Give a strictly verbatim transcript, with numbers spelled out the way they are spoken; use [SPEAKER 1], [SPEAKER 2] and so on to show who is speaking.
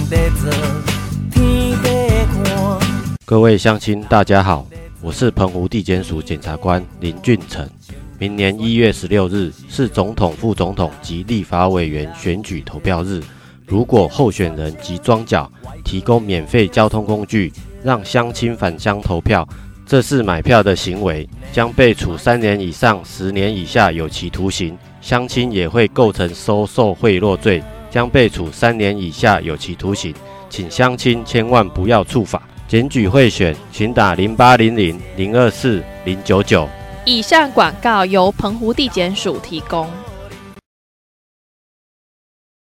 [SPEAKER 1] 各位乡亲大家好，我是澎湖地检署检察官林俊成。明年一月十六日是总统、副总统及立法委员选举投票日，如果候选人及庄脚提供免费交通工具让乡亲返乡投票，这是买票的行为，将被处三年以上十年以下有期徒刑。乡亲也会构成收受贿赂罪，将被处三年以下有期徒刑。请乡亲千万不要触法。检举贿选，请打零八零零零二四零九九。
[SPEAKER 2] 以上广告由澎湖地检署提供。